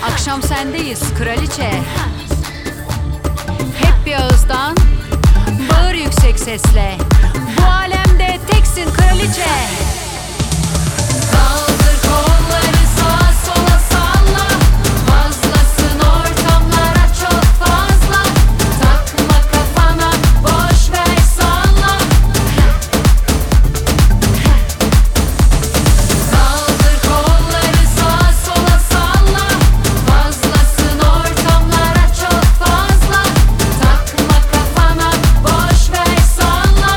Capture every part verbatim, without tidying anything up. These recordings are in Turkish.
Akşam sendeyiz kraliçe. Hep bir ağızdan bağır yüksek sesle. Bu alemde teksin kraliçe. Kaldır kolları sağa sola salla. Fazlasın ortamlara çok fazla. Takma kafana boş ver salla. Kaldır kolları sağa sola salla. Fazlasın ortamlara çok fazla. Takma kafana boş ver salla.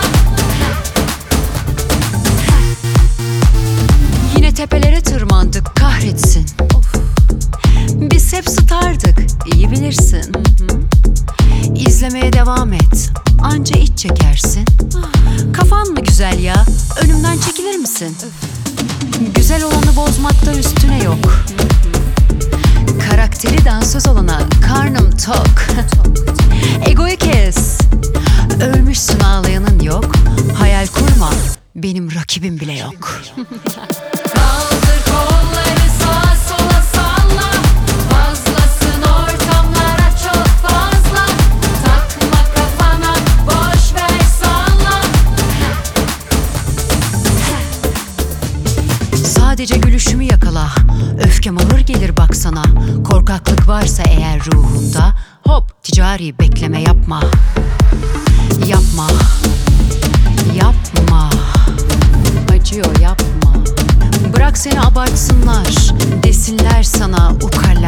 Yine tepelere tırmandık kahretsin. Of. Biz hep stardık iyi bilirsin. İzlemeye devam et anca iç çekersin. Kafan mı güzel ya, önümden çekilir misin? Güzel olanı bozmakta üstüne yok. Karakteri dansöz olana karnım tok. Egoyu kes. Ölmüşsün ağlayanın yok. Hayal kurma, benim rakibim bile yok. Kaldır kolları sağa sola salla. Fazlasın ortamlara çok fazla. Takma kafana boş ver salla. Sadece gülüşümü yakala. Öfkem ağır gelir baksana. Korkaklık varsa eğer ruhunda, hop ticari bekleme yapma. Yapma. Yapma. Acıyor yapma. Bırak seni abartsınlar. Desinler sana ukala.